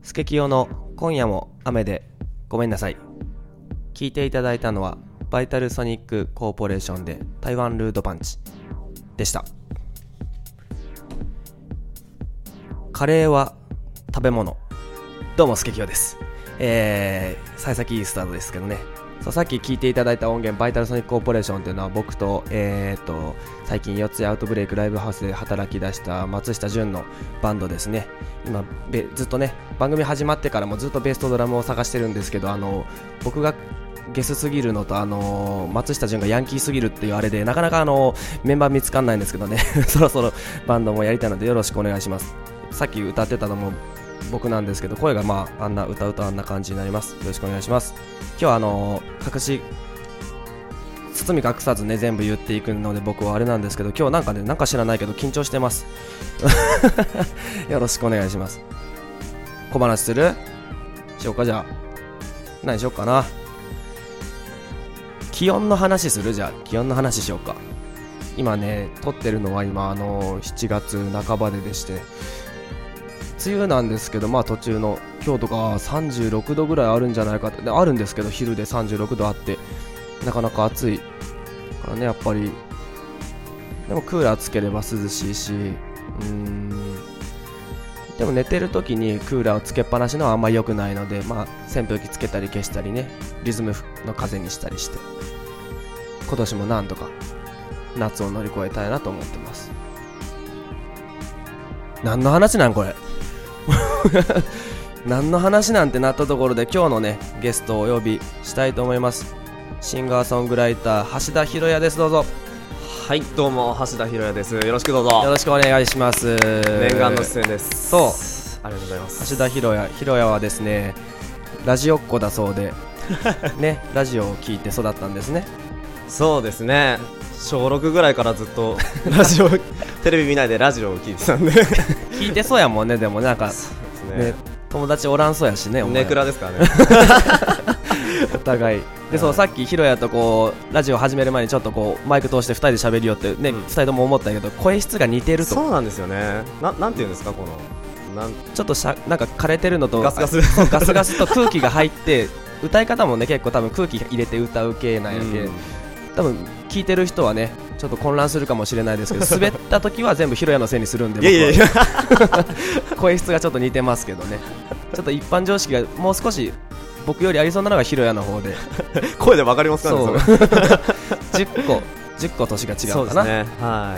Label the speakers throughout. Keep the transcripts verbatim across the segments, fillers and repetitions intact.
Speaker 1: スケキヨの今夜も雨でごめんなさい。聞いていただいたのはバイタルソニックコーポレーションで台湾ルードパンチでした。カレーは食べ物。どうもスケキヨです。えー、幸先いいスタートですけどね。そう、さっき聞いていただいた音源バイタルソニックコーポレーションというのは僕と、えーと最近よっつアウトブレイクライブハウスで働き出した松下潤のバンドですね。今べずっとね番組始まってからもずっとベースとドラムを探してるんですけど、あの僕がゲスすぎるのと、あの松下潤がヤンキーすぎるっていうあれでなかなかあのメンバー見つかんないんですけどねそろそろバンドもやりたいのでよろしくお願いします。さっき歌ってたのも僕なんですけど、声がまああんな歌うとあんな感じになります。よろしくお願いします。今日はあの隠し包み隠さずね全部言っていくので僕はあれなんですけど、今日なんかねなんか知らないけど緊張してますよろしくお願いします。小話するしようか。じゃあ何しようかな。気温の話する。じゃあ気温の話しようか。今ね撮ってるのは今あのしちがつなかばででして、梅雨なんですけど、まあ途中の今日とかさんじゅうろくどぐらいあるんじゃないかって、あるんですけど昼でさんじゅうろくどあってなかなか暑いからね。やっぱりでもクーラーつければ涼しいし、うーんでも寝てる時にクーラーをつけっぱなしのはあんまり良くないので、まあ扇風機つけたり消したりね、リズムの風にしたりして今年もなんとか夏を乗り越えたいなと思ってます。何の話なんこれ何の話なんてなったところで今日のねゲストをお呼びしたいと思います。シンガーソングライター橋田博也です。どうぞ。
Speaker 2: はい、どうも橋田博也です。よろしくどうぞ
Speaker 1: よろしくお願いします。
Speaker 2: 念願の出演です。
Speaker 1: そう、
Speaker 2: ありがとうございます。
Speaker 1: 橋田博也博也はですねラジオっ子だそうでね、ラジオを聞いて育ったんですね。
Speaker 2: そうですね、しょうろくぐらいからずっとラジオテレビ見ないでラジオを聞いてたんで
Speaker 1: 聞いてそうやもんね。でもなんか
Speaker 2: そうですね、
Speaker 1: ね、友達おらんそうやしね。お前
Speaker 2: ネクラですからね
Speaker 1: お互いで、そう、さっきひろやとこうラジオ始める前にちょっとこうマイク通してふたりで喋るよってね、うん、ふたりとも思ったけど声質が似てると。
Speaker 2: そうなんですよね。な、なんていうんですか、このなん
Speaker 1: ちょっとしゃなんか枯れてるのと
Speaker 2: ガスガス
Speaker 1: ガスガスと空気が入って歌い方もね結構多分空気入れて歌う系なんやけ、うん、多分聞いてる人はねちょっと混乱するかもしれないですけど滑った時は全部ひろやのせいにするんで僕は。いやいやいや声質がちょっと似てますけどね。ちょっと一般常識がもう少し僕よりありそうなのがひろやの方で
Speaker 2: 声で分かりますかね。
Speaker 1: そうじゅっこじゅっこ年が違うかな。
Speaker 2: そうですね、はい、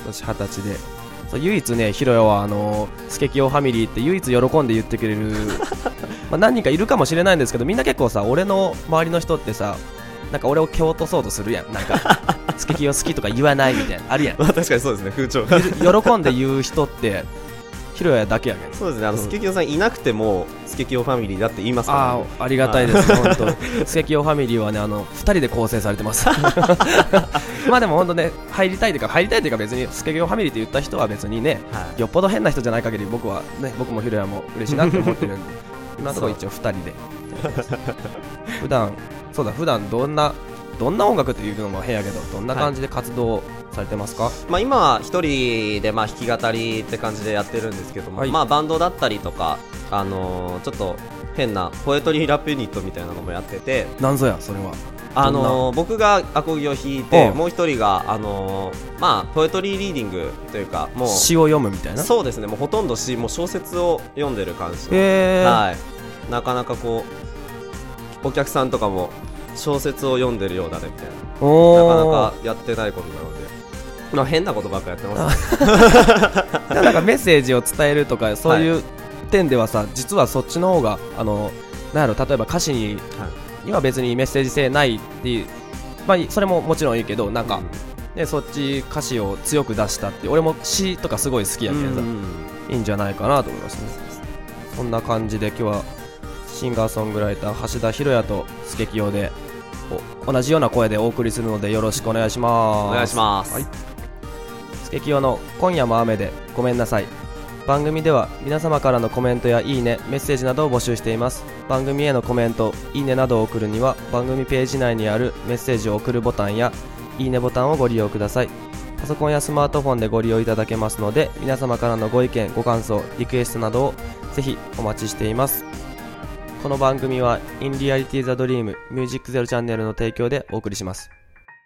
Speaker 1: 年はたちで。そう唯一ねひろやはあのスケキヨファミリーって唯一喜んで言ってくれるまあ何人かいるかもしれないんですけど、みんな結構さ俺の周りの人ってさなんか俺を蹴落とそうとするやん。なんかスケキヨ好きとか言わないみたいなあるやん。
Speaker 2: まあ確かにそうですね、風潮
Speaker 1: 喜んで言う人ってひろやだけやねん。
Speaker 2: そうですね、あの、うん、スケキヨさんいなくてもスケキヨファミリーだって言いますからね。
Speaker 1: あありがたいです本当スケキヨファミリーはねあのふたりで構成されてますまあでも本当ね入りたいというか入りたいというか別にスケキヨファミリーって言った人は別にね、はい、よっぽど変な人じゃない限り僕はね僕もひろやも嬉しいなって思ってるんで今のところ一応ふたりで普段そうだ普段どんなどんな音楽っていうのも変やけどどんな感じで活動されてますか？はい、
Speaker 2: まあ、今は一人でまあ弾き語りって感じでやってるんですけども、はい、まあバンドだったりとか、あのー、ちょっと変なポエトリーラップユニットみたいなのもやってて。
Speaker 1: なんぞやそれは。
Speaker 2: あのー、僕がアコギを弾いてもう一人が、あのー、まあポエトリーリーディングというかもう
Speaker 1: 詩を読むみたいな。
Speaker 2: そうですね、もうほとんど詩もう小説を読んでる感じの、
Speaker 1: へー、
Speaker 2: はい、なかなかこうお客さんとかも小説を読んでるようだねみたいな、なかなかやってないことなので、まあ、変なことばっかやってます、ね、
Speaker 1: なんかメッセージを伝えるとかそういう点ではさ、はい、実はそっちの方があのなんやろ例えば歌詞に、はい、には別にメッセージ性ないっていう、まあ、それももちろんいいけどなんか、うんね、そっち歌詞を強く出したって俺も詩とかすごい好きやけどさ、うん、いいんじゃないかなと思いますね。そんな感じで今日はシンガーソングライター橋田博也とスケキヨで同じような声でお送りするのでよろしくお願いします。
Speaker 2: お願いします、
Speaker 1: はい、スケキヨの今夜も雨でごめんなさい。番組では皆様からのコメントやいいねメッセージなどを募集しています。番組へのコメントいいねなどを送るには番組ページ内にあるメッセージを送るボタンやいいねボタンをご利用ください。 パソコンやスマートフォンでご利用いただけますので、皆様からのご意見ご感想リクエストなどをぜひお待ちしています。この番組は In Reality the Dream ミュージックゼロチャンネルの提供でお送りします。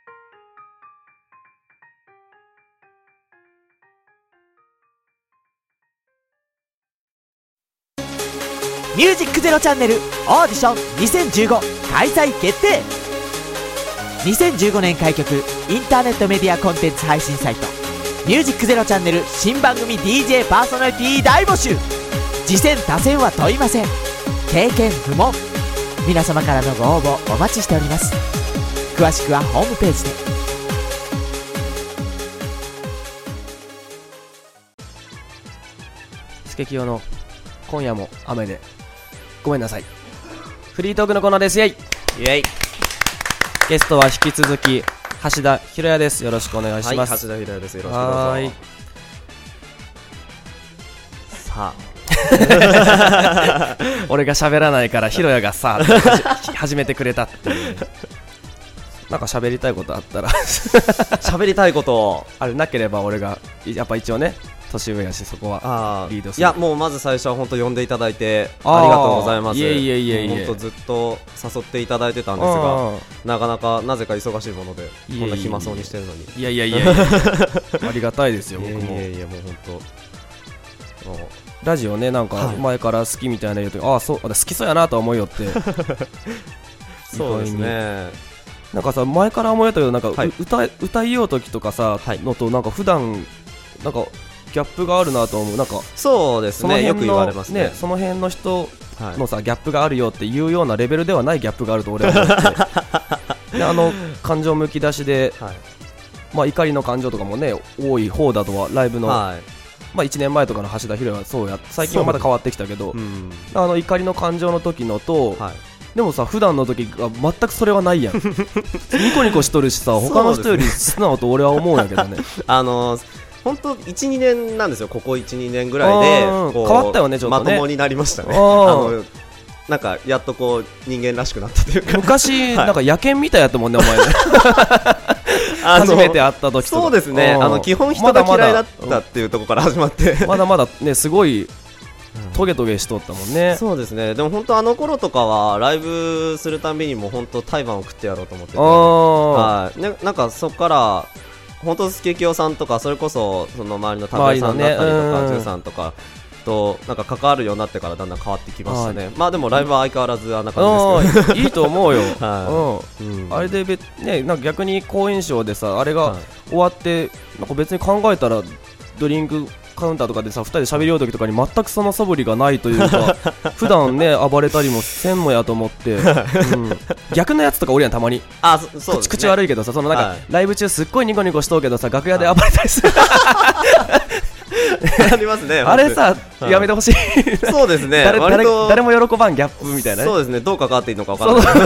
Speaker 3: ミュージックゼロチャンネルオーディションにせんじゅうご開催決定。にせんじゅうごねん開局インターネットメディアコンテンツ配信サイトミュージックゼロチャンネル新番組 ディージェー パーソナリティ大募集。次戦他戦は問いません。経験不問。皆様からのご応募お待ちしております。詳しくはホームページで。
Speaker 1: スケキヨの今夜も雨でごめんなさい。フリートークのコーナーです。イエイ
Speaker 2: イエイ。
Speaker 1: ゲストは引き続き橋田博也です。よろしくお願いします。
Speaker 2: はい、橋田博也です。よろしくどうぞ。
Speaker 1: はーい。
Speaker 2: さあ
Speaker 1: 俺が喋らないからひろやがさ始めてくれたっていう。なんか喋りたいことあったら
Speaker 2: 喋りたいこと
Speaker 1: あれなければ俺がやっぱ一応ね年上やしそこはリードする。
Speaker 2: いやもうまず最初は本当呼んでいただいてありがとうございます。
Speaker 1: いえいえいえいえ。
Speaker 2: 本当ずっと誘っていただいてたんですが、なかなかなぜか忙しいものでこんな暇そうにしてるのに。
Speaker 1: いやいやいやいやありがたいですよ僕も。
Speaker 2: いやいやいやもう本当
Speaker 1: ラジオねなんか前から好きみたいな言うと、はい、ああそう好きそうやなと思いよって
Speaker 2: そうですね。
Speaker 1: なんかさ前から思いよったけどなんか、はい、歌, 歌いようときとかさ、
Speaker 2: はい、
Speaker 1: のとなんか普段なんかギャップがあるなと思う。なんか
Speaker 2: そうですねよく言われますね。
Speaker 1: ねその辺の人のさ、はい、ギャップがあるよっていうようなレベルではないギャップがあると俺は思ってであの感情むき出しで、はい、まあ怒りの感情とかもね多い方だとはライブの、はいまあ、いちねんまえとかの橋田博也はそうや最近はまだ変わってきたけど、うん、あの怒りの感情の時のと、はい、でもさ普段の時が全くそれはないやんニコニコしとるしさ他の人より素直と俺は思うんやけどね
Speaker 2: あのー本当 いちにねんなんですよ。ここ いちにねんぐらいで
Speaker 1: 変わったよねちょっとね。
Speaker 2: まともになりましたね。あのなんかやっとこう人間らしくなったというか
Speaker 1: 昔、はい、なんか野犬みたいやったもんねお前ね初めて会った時とか。
Speaker 2: そうですね。あの基本人が嫌いだったっていうところから始まって
Speaker 1: まだまだねすごいトゲトゲしとったもんね。
Speaker 2: そうですね。でも本当あの頃とかはライブするたびにも本当胎盤を食ってやろうと思ってて、はい、ね、なんかそこから本当スケキヨさんとかそれこそその周りの田辺さんだったりとかジュンさんとかとなんか関わるようになってからだんだん変わってきましたね。まあでもライブは相変わらずあんな感じですけど
Speaker 1: いいと思うよ、
Speaker 2: はいうん、
Speaker 1: あれでべ、ね、なんか逆に好印象でさあれが終わって、はい、なんか別に考えたらドリンクカウンターとかでさふたりで喋りようときとかに全くその素振りがないというか普段ね暴れたりもせんのやと思って、うん、逆のやつとかおるやんたまに。
Speaker 2: あそそうですね、
Speaker 1: 口口悪いけどさそのなんか、はい、ライブ中すっごいニコニコしとうけどさ楽屋で暴れたりする、
Speaker 2: はい、ありますね
Speaker 1: あれさ、はい、やめてほしい
Speaker 2: そうですね
Speaker 1: 誰, 誰, 誰も喜ばんギャップみたいな、ね、
Speaker 2: そうですね。どう関わっていいのか分から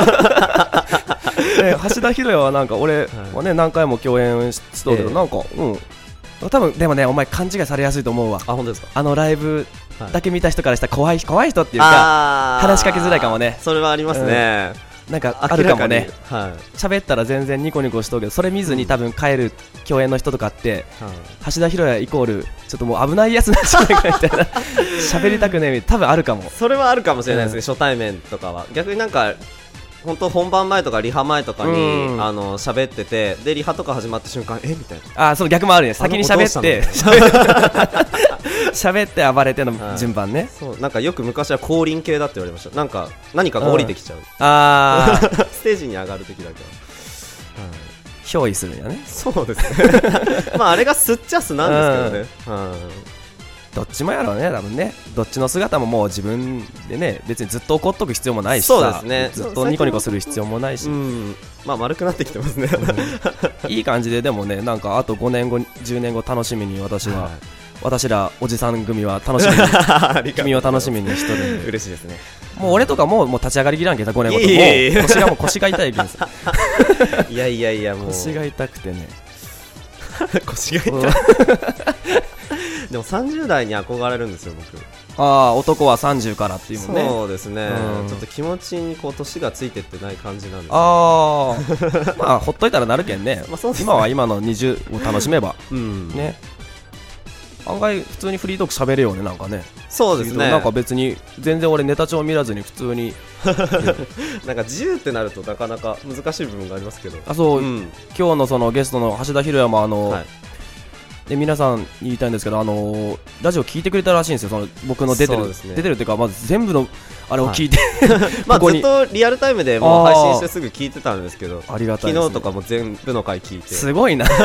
Speaker 2: ない
Speaker 1: ね、橋田博也はなんか俺はね何回も共演しとうけど、えー、なんかうん多分でもねお前勘違いされやすいと思うわ。
Speaker 2: あ本当ですか。
Speaker 1: あのライブだけ見た人からしたら怖い怖い人っていうか話しかけづらいかもね。
Speaker 2: それはありますね、
Speaker 1: うん、なんかあるかもね。喋、
Speaker 2: はい、
Speaker 1: ったら全然ニコニコしとうけどそれ見ずに多分帰る共演の人とかって、うん、橋田博也イコールちょっともう危ないやつなんじゃないかみたいな喋りたくねえ多分あるかも。
Speaker 2: それはあるかもしれないですね、うん、初対面とかは。逆になんか本当本番前とかリハ前とかに、うん、あの喋っててでリハとか始まった瞬間えみたいな。
Speaker 1: あそう逆もあるね。先に喋って喋って暴れての順番ね、はい、
Speaker 2: そうなんかよく昔は降臨系だって言われました。なんか何かが降りてきちゃう、うん、
Speaker 1: あ
Speaker 2: ステージに上がる時だけは、
Speaker 1: うん、憑依するんやね。
Speaker 2: そうですねまああれがすっちゃすなんですけどね、うんうん
Speaker 1: どっちもやろうね多分ね。どっちの姿ももう自分でね別にずっと怒っとく必要もないしさ。
Speaker 2: そうですね。
Speaker 1: ずっとニコニコする必要もないし、うん、
Speaker 2: まあ丸くなってきてますね、
Speaker 1: うん、いい感じででもねなんかあとごねんごじゅうねんご楽しみに私は、はい、私らおじさん組は楽しみに君を楽しみにしとるんで
Speaker 2: 嬉しいですね。
Speaker 1: もう俺とかもう、もう立ち上がりきらんけどごねんごともう腰がもう腰が痛いけどさ
Speaker 2: いやいやいやもう
Speaker 1: 腰が痛くてね
Speaker 2: 腰が痛いでもさんじゅう代に憧れるんですよ僕。
Speaker 1: ああ、男はさんじゅうからっていうもんね。
Speaker 2: そうですね、
Speaker 1: うん、
Speaker 2: ちょっと気持ちにこう年がついてってない感じなんです、ね、
Speaker 1: ああまあほっといたらなるけんね。
Speaker 2: まあそうですね、
Speaker 1: 今は今のにじゅうを楽しめば、
Speaker 2: うん、ね、
Speaker 1: 案外普通にフリートーク喋れようね、なんかね。
Speaker 2: そうですね、
Speaker 1: なんか別に全然俺ネタ帳見らずに普通に
Speaker 2: なんか自由ってなるとなかなか難しい部分がありますけど。
Speaker 1: あ、そう、
Speaker 2: うん、
Speaker 1: 今日のそのゲストの橋田博也もあの、はい、で皆さんに言いたいんですけど、あのー、ラジオ聞いてくれたらしいんですよ、その僕の出てる、ね、出てるっていうか、まず全部のあれを聞いて、はい
Speaker 2: まあずっとリアルタイムでもう配信してすぐ聞いてたんですけど、
Speaker 1: ありがたいですね、
Speaker 2: 昨日とかも全部の回聞いて、
Speaker 1: すごいな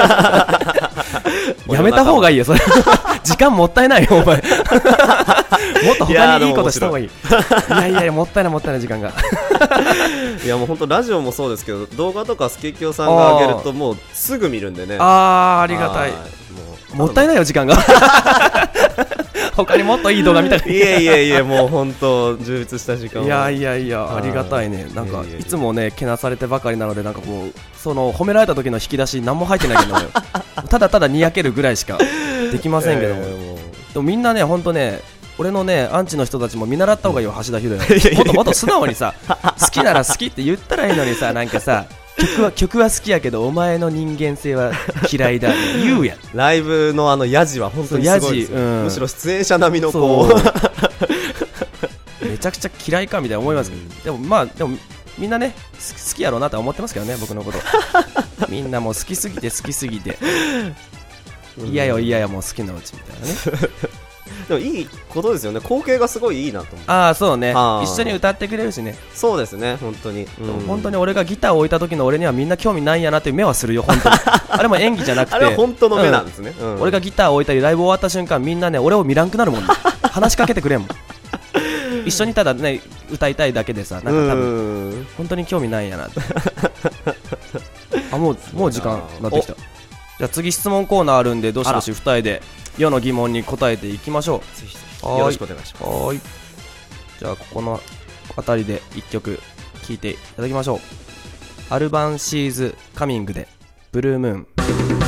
Speaker 1: やめた方がいいよそれ時間もったいないよお前もっと他にいいことした方がいい。いやいやいや、もったいないもったいない時間が
Speaker 2: いやもう本当ラジオもそうですけど、動画とかスケキヨさんが上げるともうすぐ見るんでね。
Speaker 1: あー、ありがたい。もうもったいないよ時間が他にもっといい動画見たら
Speaker 2: いやいやいや、もう本当充実した時間を。
Speaker 1: いやいやいや、ありがたいね。なんかいつもねけなされてばかりなので、なんかもうその褒められた時の引き出し何も入ってないけどただただにやけるぐらいしかできませんけども、えー、もでもみんなね本当ね、俺のねアンチの人たちも見習った方がいいよ、橋田博也。もっともっと素直にさ好きなら好きって言ったらいいのにさ、なんかさ曲は曲は好きやけどお前の人間性は嫌いだ言うやん。
Speaker 2: ライブのあのヤジは本当にすごいですよ、うん、むしろ出演者並みのこ
Speaker 1: うめちゃくちゃ嫌いかみたいな思いますけど、うん、でもまあでもみんなね好きやろうなと思ってますけどね、僕のことみんなもう好きすぎて好きすぎて嫌よ嫌よもう好きなうちみたいなね
Speaker 2: でもいいことですよね、光景がすごいいいなと思って。
Speaker 1: ああそうね、一緒に歌ってくれるしね。
Speaker 2: そうですね、本当に、
Speaker 1: うん、本当に俺がギターを置いた時の俺にはみんな興味ないんやなっていう目はするよ本当にあれも演技じゃなくてあれ
Speaker 2: は本当の目なんですね、うんうん、
Speaker 1: 俺がギターを置いたりライブ終わった瞬間みんなね俺を見らんくなるもんね話しかけてくれんもん一緒にただね歌いたいだけでさ、なんか多分本当に興味ないんやなってあもうもう時間なってきた。じゃあ次質問コーナーあるんで、どしどしふたりで世の疑問に答えていきましょう。
Speaker 2: ぜひぜひよろしくお願いします。
Speaker 1: はい、じゃあここのあたりでいっきょく聴いていただきましょう。アルバンシーズカミングでブルームーン。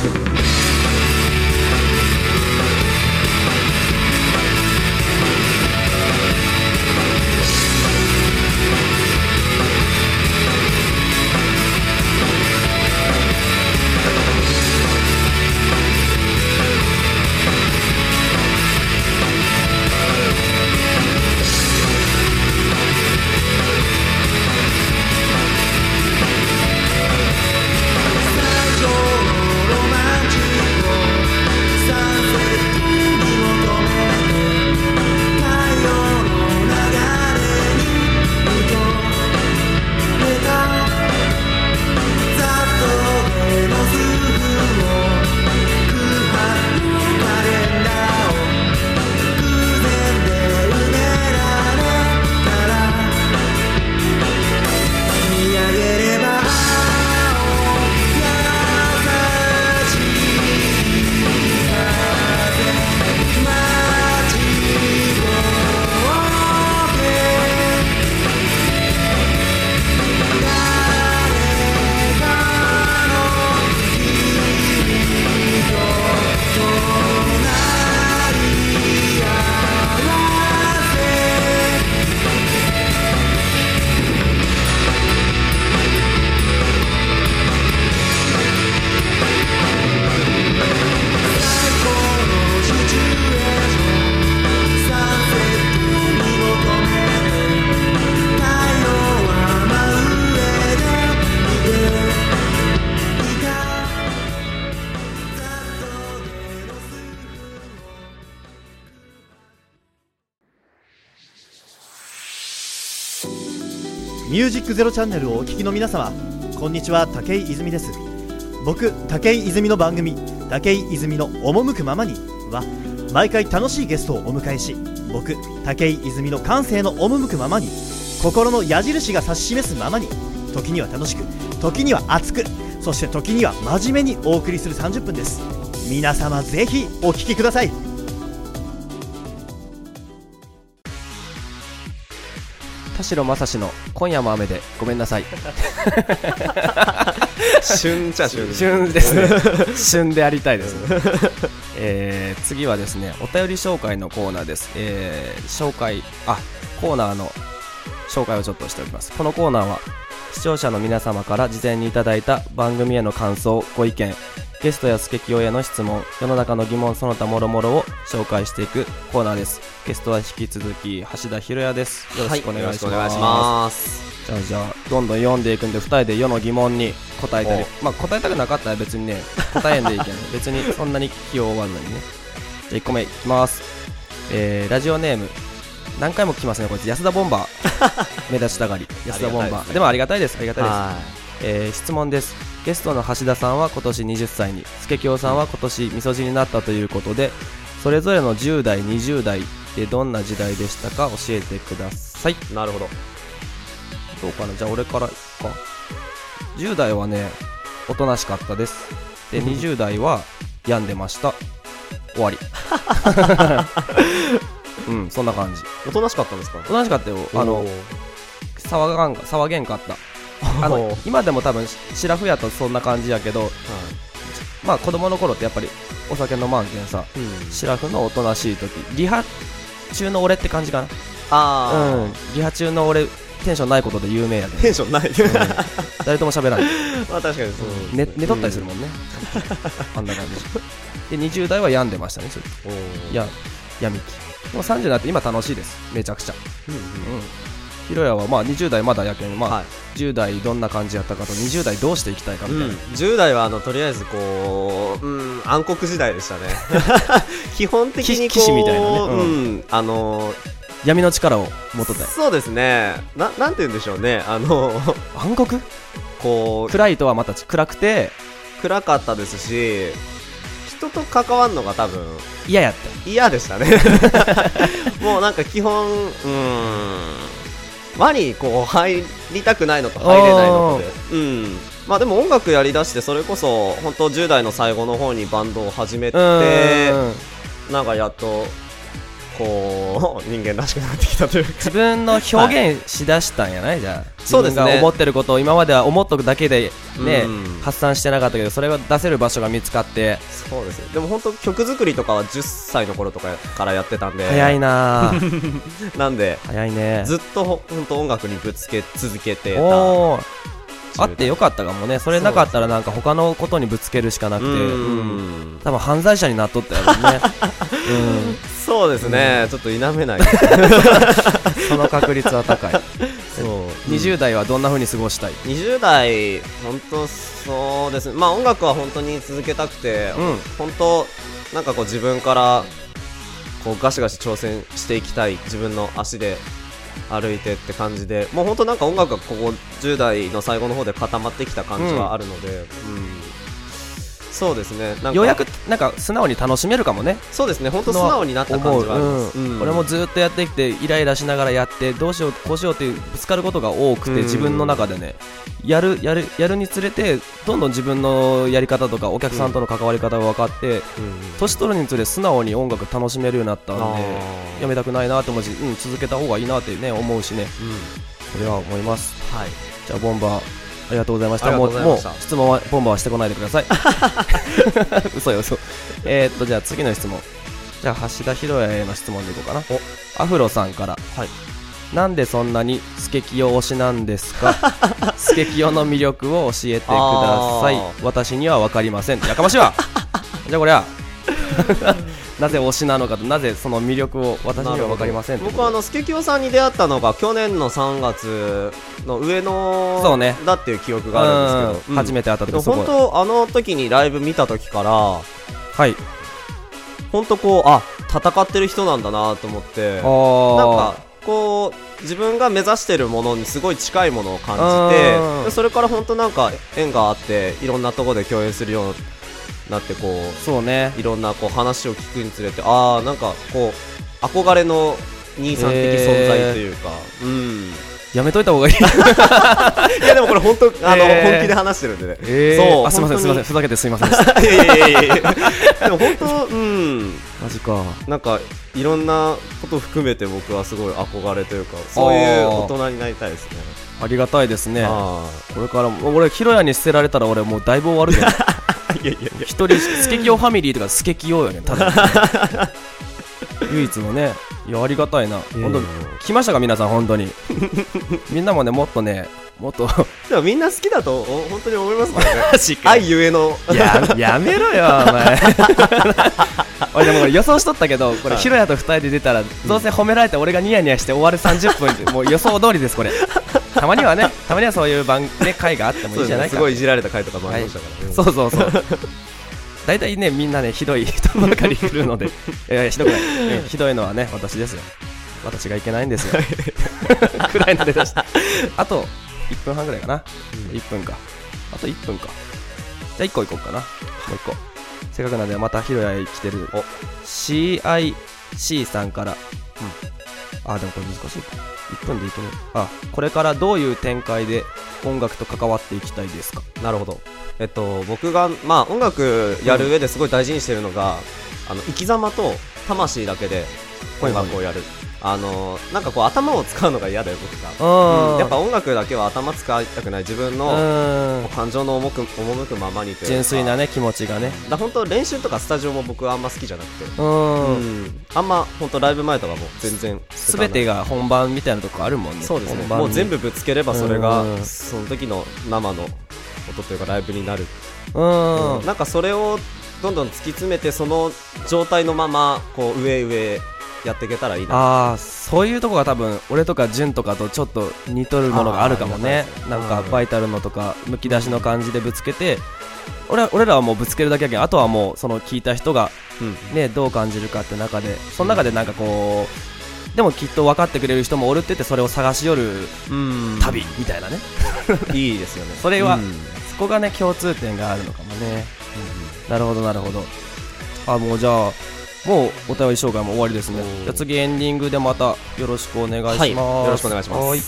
Speaker 4: ミュージックゼロチャンネルをお聞きの皆様、こんにちは、武井泉です。僕、武井泉の番組、武井泉の赴くままには、毎回楽しいゲストをお迎えし、僕、武井泉の感性の赴くままに、心の矢印が指し示すままに、時には楽しく、時には熱く、そして時には真面目にお送りするさんじゅっぷんです。皆様ぜひお聞きください。
Speaker 1: 田代正史の今夜も雨でごめんなさい。
Speaker 2: 旬ちゃ旬
Speaker 1: 旬ですね。旬でありたいですね。えー、次はですね、お便り紹介のコーナーです。えー、紹介あコーナーの紹介をちょっとしておきます。このコーナーは視聴者の皆様から事前にいただいた番組への感想、ご意見、ゲストやスケキヨへの質問、世の中の疑問その他もろもろを紹介していくコーナーです。ゲストは引き続き橋田博也です。よろしくお願いします。
Speaker 2: はい、よろしくお願いします。
Speaker 1: じゃあじゃあどんどん読んでいくんで、ふたりで世の疑問に答えたり、まあ答えたくなかったら別にね答えんでいいけど別にそんなに気を負わずにね。じゃあいっこめいきます。えー、ラジオネーム何回も聞きますねこいつ、安田ボンバー目立ちたがり安田ボンバー で, ね、でもありがたいですありがたいです。えー、質問です。ゲストの橋田さんは今年はたちに、スケキヨさんは今年みそじになったということで、それぞれのじゅう代にじゅう代ってどんな時代でしたか教えてください。
Speaker 2: なるほど。
Speaker 1: どうかな、じゃあ俺からか。じゅう代はねおとなしかったです。でにじゅう代は病んでました。終わり。うん、そんな感じ。
Speaker 2: おとなしかったんですか？
Speaker 1: おとなしかったよ。あの騒がん騒げんかった。あの今でも多分シラフやとそんな感じやけど、はい、まあ子供の頃ってやっぱりお酒飲まんけんさ、うん、シラフのおとなしい時、リハ中の俺って感じかな。あ、うん、リハ中の俺テンションないことで有名やで、ね、
Speaker 2: テンションない、うん、
Speaker 1: 誰とも喋らない。
Speaker 2: まあ確かにそう、
Speaker 1: うん、寝, 寝とったりするもんね、うん、あんな感じでにじゅう代は病んでましたね。ちょっとや闇期。でもさんじゅうになって今楽しいです、めちゃくちゃ。うんうん、ひろやはまあにじゅう代まだやけん、まあはい、じゅう代どんな感じやったかとにじゅう代どうしていきたいかみたいな、うん、
Speaker 2: じゅう代はあのとりあえずこう、うん、暗黒時代でしたね。基本的にこう
Speaker 1: 騎士みたいなね、うん
Speaker 2: うん、あのー、
Speaker 1: 闇の力を持っとったよ。
Speaker 2: そうですね、 な, なんて言うんでしょうね、あの
Speaker 1: 暗黒こう暗いとはまた暗くて
Speaker 2: 暗かったですし、人と関わるのが多分
Speaker 1: 嫌やった
Speaker 2: 嫌でしたね。もうなんか基本、うーん、輪にこう入りたくないのと入れないのとで、うん、まあでも音楽やりだしてそれこそ本当じゅう代の最後の方にバンドを始めて、なんかやっとこう人間らしくなってきたというか、
Speaker 1: 自分の表現しだしたんやない、はい、じゃあ
Speaker 2: そうですね、
Speaker 1: 自分が思ってることを今までは思っとくだけでね、発散してなかったけど、それが出せる場所が見つかって。
Speaker 2: そうですね。でも本当曲作りとかはじゅっさいの頃とかからやってたんで、
Speaker 1: 早いな
Speaker 2: なんで
Speaker 1: 早いね、
Speaker 2: ずっと本当音楽にぶつけ続けてた。
Speaker 1: おー、あってよかったかもね。それなかったらなんか他のことにぶつけるしかなくて、うん、うん、多分犯罪者になっとったやろね。うん、
Speaker 2: そうですね、うん、ちょっと否めない。
Speaker 1: その確率は高い。そう、にじゅう代はどんな風に過ごしたい？
Speaker 2: にじゅう代本当そうですね、まあ音楽は本当に続けたくて、うん、本当なんかこう自分からこうガシガシ挑戦していきたい、自分の足で歩いてって感じで、もう本当なんか音楽がここじゅう代の最後の方で固まってきた感じはあるので、うんうん、そうですね、なんか
Speaker 1: ようやくなんか素直に楽しめるかもね。
Speaker 2: そうですね、本当素直になった感じはあります、
Speaker 1: うんうん、俺もずっとやってきてイライラしながらやってどうしようこうしようっていうぶつかることが多くて、うん、自分の中でねやるやるやるにつれてどんどん自分のやり方とかお客さんとの関わり方が分かって、うん、年取るにつれ素直に音楽楽しめるようになったんで、やめたくないなと思うし、うん、続けた方がいいなってね思うしね、うん、それは思います、はい、じゃあボンバーありがとうございました。もう、もう質問はボンバーはしてこないでください。嘘よ嘘。えーっとじゃあ次の質問。じゃあ橋田博也への質問でいこうかな。アフロさんから、はい、なんでそんなにスケキヨ推しなんですか？スケキヨの魅力を教えてください。私には分かりません。やかましいわ。じゃあこれはなぜ推しなのかと、なぜその魅力を私には分かりません。
Speaker 2: 僕はあのスケキヨさんに出会ったのが去年のさんがつの上野
Speaker 1: そう、ね、
Speaker 2: だっていう記憶があるんですけど、うん、
Speaker 1: 初めて会った時、
Speaker 2: 本当あの時にライブ見た時から、は
Speaker 1: い、
Speaker 2: 本当こうあ戦ってる人なんだなと思って、なんかこう自分が目指してるものにすごい近いものを感じて、でそれから本当なんか縁があっていろんなところで共演するようになって、こう
Speaker 1: そうね、い
Speaker 2: ろんなこう話を聞くにつれて、ああなんかこう憧れの兄さん的存在というか、えー、うん
Speaker 1: やめといた方がいい。
Speaker 2: いやでもこれ本当あの、えー、本気で話してるんでね、
Speaker 1: えー、そうあすみませんすみませんふざけてすみませんでした。
Speaker 2: いやいやいやいやでも本当うん
Speaker 1: マジか。
Speaker 2: なんかいろんなこと含めて僕はすごい憧れというか、そういう大人になりたいですね。
Speaker 1: ありがたいですね。
Speaker 2: あ
Speaker 1: これからも俺ヒロヤに捨てられたら俺もうだいぶ終わるけど
Speaker 2: いやいやいや、
Speaker 1: 一人スケキヨファミリーとかスケキヨよねただ唯一のね。いやありがたいな。本当来ましたか皆さん、本当にみんなもねもっとねもっと
Speaker 2: でもみんな好きだと本当に思いますからね愛ゆえの
Speaker 1: や, やめろよお前俺でもこれ予想しとったけど、これヒロヤとふたりで出たらどうせ褒められて俺がニヤニヤして終わるさんじゅっぷんってもう予想通りです。これたまにはねたまにはそういう番、ね、回があってもいいじゃないか。
Speaker 2: すごいいじられた回とかもありましたからね、はい、
Speaker 1: そうそうそう大体ねみんなねひどい人ばかり来るのでいやいやひどくない、ね、ひどいのはね私ですよ。私がいけないんですよくらいの出だしたあといっぷんはんぐらいかな、うん、いっぷんか、あといっぷんか。じゃあいっこいこうかな。もういっこせっかくなんでまたヒロヤへ来てる シーアイシー さんから、うん、あでもこれ難しいか、いっぷんでいけない。あ、これからどういう展開で音楽と関わっていきたいですか。
Speaker 2: なるほど。えっと僕がまあ音楽やる上ですごい大事にしてるのが、うん、あの生き様と魂だけで音楽をやる。あのなんかこう頭を使うのが嫌だよ僕が、うん、やっぱ音楽だけは頭使いたくない。自分の感情の赴く赴くままにというか
Speaker 1: 純粋なね気持ちがね。
Speaker 2: だ本当練習とかスタジオも僕はあんま好きじゃなくて、うん、うん、あんま本当ライブ前とかも全然
Speaker 1: 全てが本番みたいなとこあるもんね。
Speaker 2: そうですね、もう全部ぶつければそれがその時の生の音というかライブになる。うん、うん、なんかそれをどんどん突き詰めてその状態のままこう上上やっていけたらいいな。
Speaker 1: あー、そういうとこが多分俺とかジュンとかとちょっと似とるものがあるかもね。なんかバイタルのとかむき出しの感じでぶつけて、俺, 俺らはもうぶつけるだけやけん、あとはもうその聞いた人が、ね、どう感じるかって中で、その中でなんかこうでもきっと分かってくれる人もおるって言って、それを探し寄る旅みたいなね
Speaker 2: いいですよね。
Speaker 1: それはそこがね共通点があるのかもね。なるほどなるほど。あ、もうじゃあもうお便り紹介も終わりですね。じゃあ次エンディングでまたよろしくお願いします。はい、よ
Speaker 2: ろしくお願いします。はい、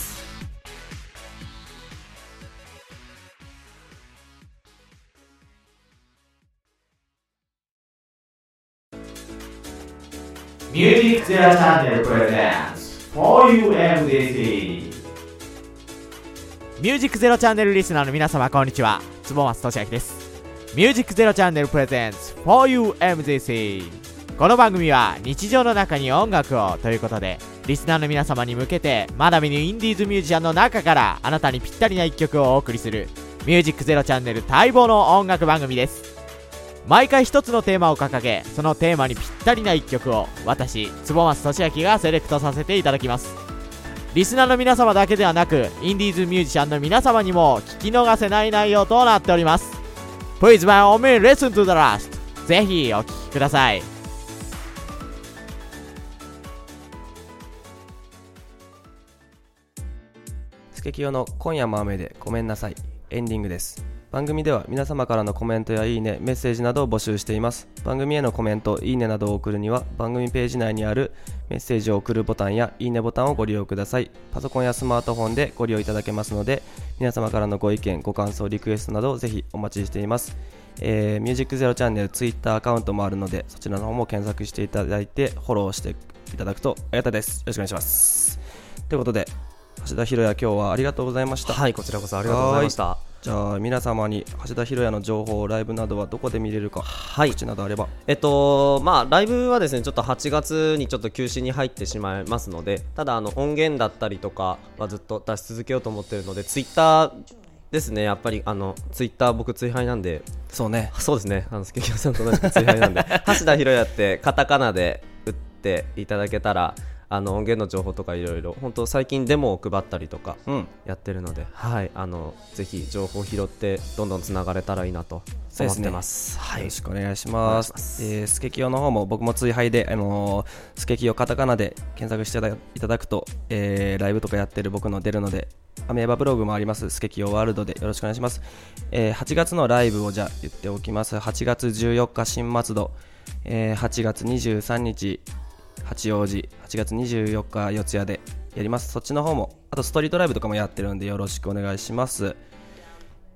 Speaker 3: ミュージックゼロチャンネルプレゼンツ フォーユーエムディーシー ミュージックゼロチャンネルリスナーの皆様こんにちは、坪松俊明です。ミュージックゼロチャンネルプレゼンツ フォーユーエムディーシー、この番組は日常の中に音楽をということで、リスナーの皆様に向けてまだ見ぬインディーズミュージシャンの中からあなたにぴったりな一曲をお送りするミュージックゼロチャンネル待望の音楽番組です。毎回一つのテーマを掲げ、そのテーマにぴったりな一曲を私坪松俊明がセレクトさせていただきます。リスナーの皆様だけではなく、インディーズミュージシャンの皆様にも聞き逃せない内容となっております。 Please by all means listen to the last。 ぜひお聴きください。
Speaker 1: スケキヨの今夜も雨でごめんなさいエンディングです。番組では皆様からのコメントやいいね、メッセージなどを募集しています。番組へのコメント、いいねなどを送るには番組ページ内にあるメッセージを送るボタンやいいねボタンをご利用ください。パソコンやスマートフォンでご利用いただけますので、皆様からのご意見、ご感想、リクエストなどをぜひお待ちしています。えー、ミュージックゼロチャンネルツイッターアカウントもあるので、そちらの方も検索していただいてフォローしていただくとありがたいです。よろしくお願いします。ということで橋田博也、今日はありがとうございました。
Speaker 2: はい、こちらこそありがとうございました。
Speaker 1: じゃあ皆様に橋田博也の情報、ライブなどはどこで見れるか、
Speaker 2: はい、
Speaker 1: 告知などあれば。
Speaker 2: えっとまあライブはですね、ちょっとはちがつにちょっと休止に入ってしまいますので、ただあの音源だったりとかはずっと出し続けようと思っているので、ツイッターですね。やっぱりあのツイッター僕追廃なんで。
Speaker 1: そうね、
Speaker 2: そうですね、あのスケキヨさんと同じく追廃なんで橋田博也ってカタカナで打っていただけたら、あの音源の情報とかいろいろ、本当最近デモを配ったりとかやってるので、うん、はい、あのぜひ情報を拾ってどんどんつながれたらいいなと思ってます。
Speaker 1: はい、よろしくお願いします。えー、スケキヨの方も僕も追廃で、あのー、スケキヨカタカナで検索していただくと、えー、ライブとかやってる僕の出るので、アメーバブログもあります。スケキヨワールドでよろしくお願いします。えー、はちがつのライブをじゃあ言っておきます。はちがつじゅうよっか新松戸、えー、はちがつにじゅうさんにち八王子、はちがつにじゅうよっか四谷でやります。そっちの方も、あとストリートライブとかもやってるんでよろしくお願いします。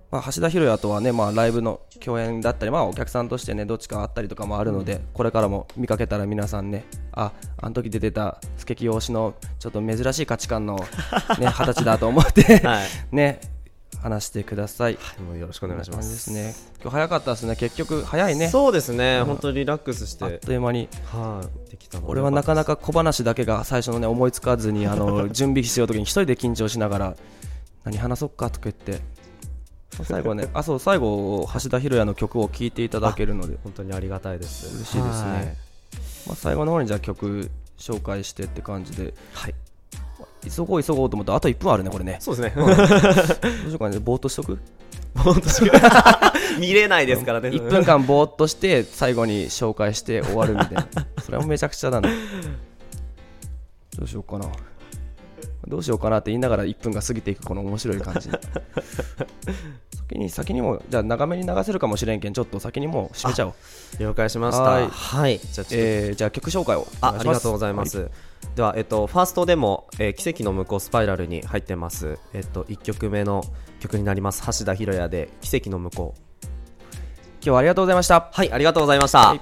Speaker 1: まあ、橋田博也とはね、まあ、ライブの共演だったり、まあ、お客さんとしてねどっちかあったりとかもあるので、これからも見かけたら皆さんね、あ、あの時出てたスケキヨ推しのちょっと珍しい価値観のね二十歳だと思って
Speaker 2: はい
Speaker 1: ね話してください。
Speaker 2: もうよろしくお願いします。
Speaker 1: ですね。今日早かったですね。結局早いね。
Speaker 2: そうですね、
Speaker 1: うん
Speaker 2: 本当にリラックスして
Speaker 1: あっという間に、
Speaker 2: はい、できたので
Speaker 1: 俺はなかなか小話だけが最初のね思いつかずに、あの準備しようときに一人で緊張しながら何話そうかとか言って最後ねあそう最後橋田博也の曲を聴いていただけるので
Speaker 2: 本当にありがたいです。
Speaker 1: 嬉しいですね、
Speaker 2: はい、
Speaker 1: まあ、最後の方にじゃあ曲紹介してって感じで、
Speaker 2: はい、
Speaker 1: 急ごう急ごうと思ってあといっぷんあるねこれね。
Speaker 2: そうですね、
Speaker 1: うん、どうしようかね、ぼーっとしとく
Speaker 2: ぼーっとし見れないですからね。
Speaker 1: いっぷんかんぼーっとして最後に紹介して終わるみたいなそれもめちゃくちゃだな。どうしようかなどうしようかなって言いながらいっぷんが過ぎていくこの面白い感じ先に先にもじゃあ長めに流せるかもしれんけん、ちょっと先にもう締めちゃおう。
Speaker 2: 了解しました。
Speaker 1: はい、
Speaker 2: はい、じゃあちょっと、
Speaker 1: えー、じゃあ曲紹介をお
Speaker 2: あ、
Speaker 1: 願いします。
Speaker 2: ありがとうございます、
Speaker 1: はい、
Speaker 2: では、えっと、ファーストでも、えー、奇跡の向こうスパイラルに入ってます、えっと、いっきょくめの曲になります。橋田博也で奇跡の向こう。
Speaker 1: 今日はありがとうございました。
Speaker 2: はい、ありがとうございました、はい、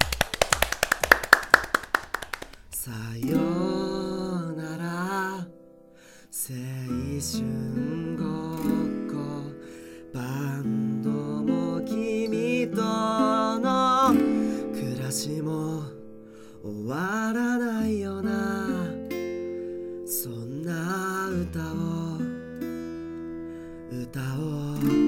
Speaker 5: さよなら青春ごっこ、バンドも君との暮らしも終わらないよな、そんな歌を歌おう。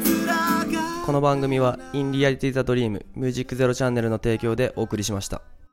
Speaker 1: この番組はインリアリティザドリームミュージックゼロチャンネルの提供でお送りしました。